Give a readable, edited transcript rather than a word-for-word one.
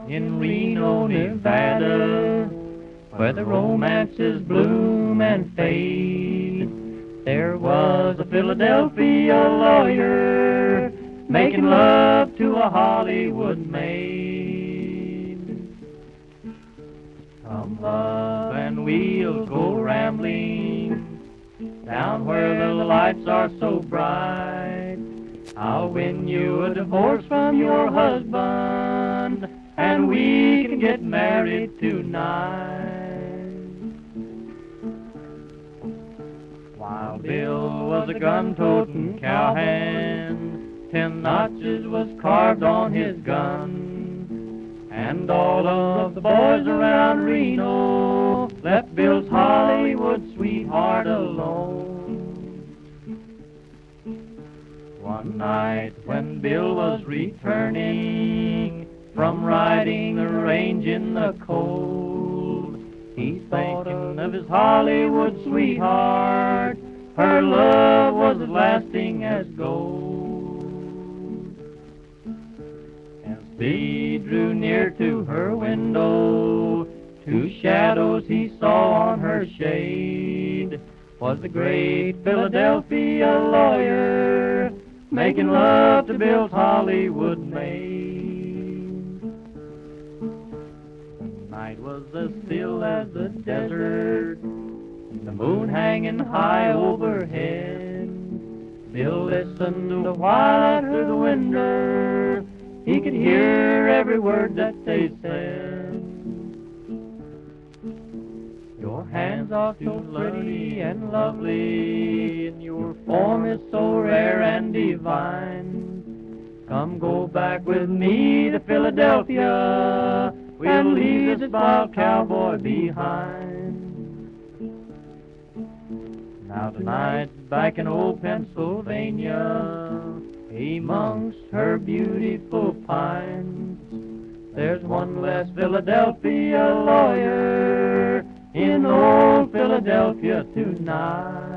in Reno, Nevada, where the romances bloom and fade. There was a Philadelphia lawyer making love to a Hollywood maid. Come, love, and we'll go rambling down where the lights are so bright. I'll win you a divorce from your husband, and we can get married tonight. While Bill was a gun-toting cowhand, 10 notches was carved on his gun, and all of the boys around Reno left Bill's Hollywood sweetheart alone. One night when Bill was returning from riding the range in the cold, he's thinking of his Hollywood sweetheart. Her love was as lasting as gold. As he drew near to her window, 2 shadows he saw on her shade. Was the great Philadelphia lawyer making love to Bill's Hollywood maid. The night was as still as the desert, the moon hanging high overhead. Bill listened a while through the window. He could hear every word that they said. Your hands are so pretty and lovely, and your form is so rare and divine. Come go back with me to Philadelphia, we'll leave this wild cowboy behind. Now tonight, back in old Pennsylvania, amongst her beautiful pines, there's one less Philadelphia lawyer in old Philadelphia tonight.